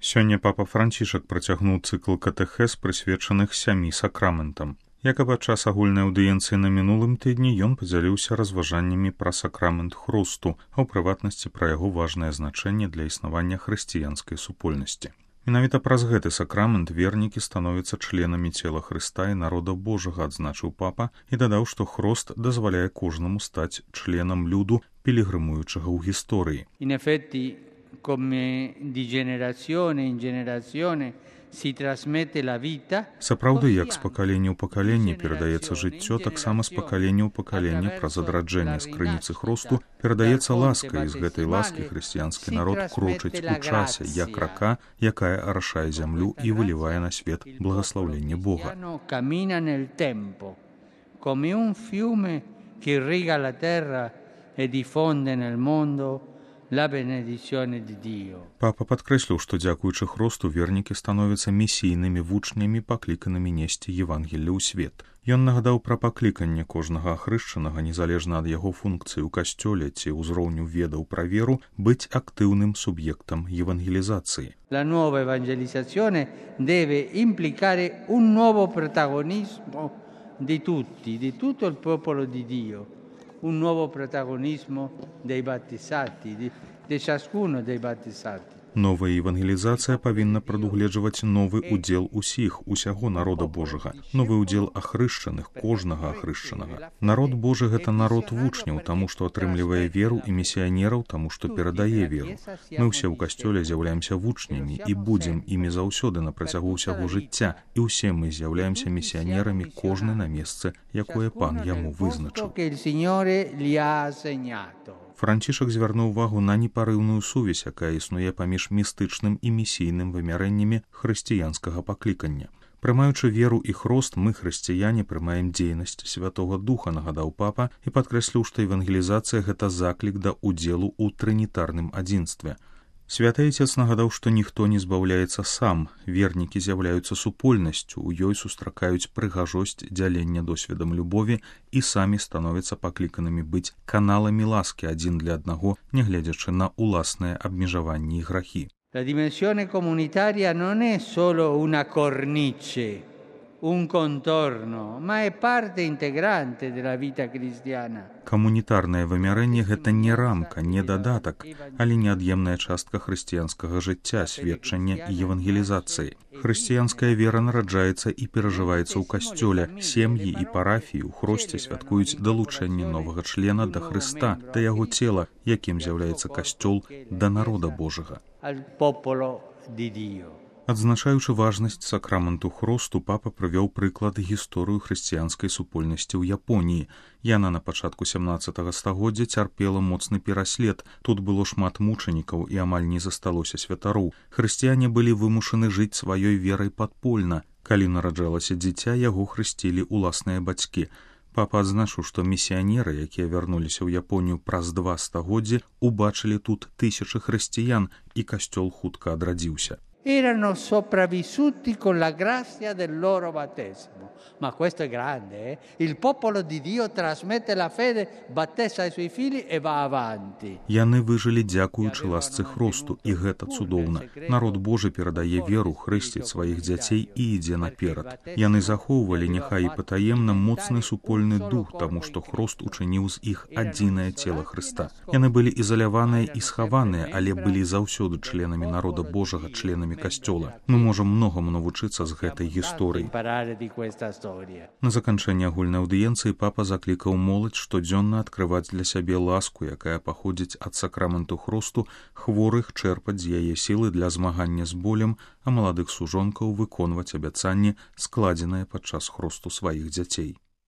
Сёння папа Францішак працягнуў цыкл катэхез, прысвечаных 7 сакраментам. Як і падчас агульнай аўдыенцыі на мінулым тыдні, ён падзяліўся разважаннямі пра сакрамент хрусту, а ў прыватнасці пра яго важнае значэнне для існавання хрысціянскай супольнасці. Менавіта праз гэты сакрамент вернікі становяцца членамі цела Хрыста і народа Божага, адзначыў папа, і дадаў, што хрост дазваляе кожнаму стаць членам люду, пілігрымуючага ў гісторыі. Come di generazione in generazione si trasmette la vita. Сапраўды, як з пакалення ў пакаленне перадаецца жыццё, таксама з пакалення ў пакаленне праз адраджэнне з крыніцы хрусту перадаецца ласка, і з гэтай ласкі хрысціянскі народ крочыць у часе, як рака, якая арашае зямлю і вылівае на свет благаслаўленне Бога. Cammina nel tempo come un fiume che irriga la terra e diffonde nel mondo la benedizione di Dio. Папа падкрэсліў, што дзякуючы хросту вернікі становяцца місійнымі вучнямі, пакліканымі несці Евангелле ў свет. Ён нагадаў пра пакліканне кожнага ахрышчанага, незалежна ад яго функцыі ў касцёле ці ўзроўню ведаў пра веру, быць актыўным суб'ектам евангелізацыі. La nuova evangelizzazione deve implicare un nuovo protagonismo di tutti, di tutto il popolo di Dio. Un nuovo protagonismo dei battezzati, di ciascuno dei battezzati. Новая евангелізацыя павінна прадугледжваць новы удзел усіх, усяго народа Божага, новы удзел ахрышчаных, кожнага ахрышчанага. Народ Божы — гэта народ вучняў, таму што атрымлівае веру, і місіянераў, таму што перадае веру. Мы ўсе ў касцёле з'яўляемся вучнямі і будзем імі заўсёды на працягу ўсяго жыцця, і ўсе мы з'яўляемся місіянерамі, кожны на месцы, якое Пан яму вызначыў. Францішак звярнуў увагу на непарыўную сувязь, якая існуе паміж містычным і місійным вымярэннямі хрысціянскага паклікання. Прымаючы веру і хрост, мы, хрысціяне, прымаем дзейнасць Святога Духа, нагадаў папа, і падкрэсліў, што евангелізацыя — гэта заклік да ўдзелу ў трынітарным адзінстве. Святы Айцец нагадаў, што ніхто не збаўляецца сам, вернікі з'яўляюцца супольнасцю, у ёй сустракаюць прыгажосць дзялення досведам любові і самі становяцца пакліканымі быць каналамі ласкі адзін для аднаго, нягледзячы на ўласныя абмежаванні і грахі. La dimensione comunitaria non è solo una cornice, un contorno, ma è parte integrante della vita cristiana. Камунітарнае вымярэнне — гэта не рамка, не дадатак, але неад'емная частка хрысціянскага жыцця, сведчання і евангелізацыі. Хрысціянская вера нараджаецца і перажываецца ў касцёле. Сем'і і парафіі ў хросце святкуюць далучэнне новага члена да Хрыста, да яго цела, якім з'яўляецца касцёл, да народа Божага. Адзначаючы важнасць сакраменту хросту, папа прывёў прыклад гісторыю хрысціянскай супольнасці ў Японіі. Яна на пачатку 17 стагоддзя цярпела моцны пераслед. Тут было шмат мучанікаў і амаль не засталося святароў. Хрысціяне былі вымушаны жыць сваёй верай падпольна. Калі нараджалася дзіця, яго хрысцілі ўласныя бацькі. Папа адзначыў, што місіянеры, якія вярнуліся ў Японію праз 2 стагоддзі, убачылі тут тысячы хрысціян, і касцёл хутка адрадзіўся. Erano sopravvissuti con la grazia del loro battesimo. Ma questo è grande, Il popolo di Dio trasmette la fede, battezza i suoi figli e va avanti. Яны выжылі дзякуючы ласцы хросту, і гэта цудоўна. Народ Божы перадае веру, хрысціць сваіх дзяцей і ідзе наперад. Яны захоўвалі, няхай і патаемна, моцны супольны дух, таму што хрост учыніў з іх адзінае цела Хрыста. Яны былі ізаляваныя і схаваныя, але былі заўсёды членамі народа Божага, членамі касцёла. Мы можам многаму навучыцца з гэтай гісторыі. На заканчэнне агульнай аўдыенцыі папа заклікаў моладзь штодзённа адкрываць для сябе ласку, якая паходзіць ад сакраменту хросту, хворых чэрпаць з яе сілы для змагання з болем, а маладых сужонкаў выконваць абяцанні, складзеныя падчас хросту сваіх дзяцей.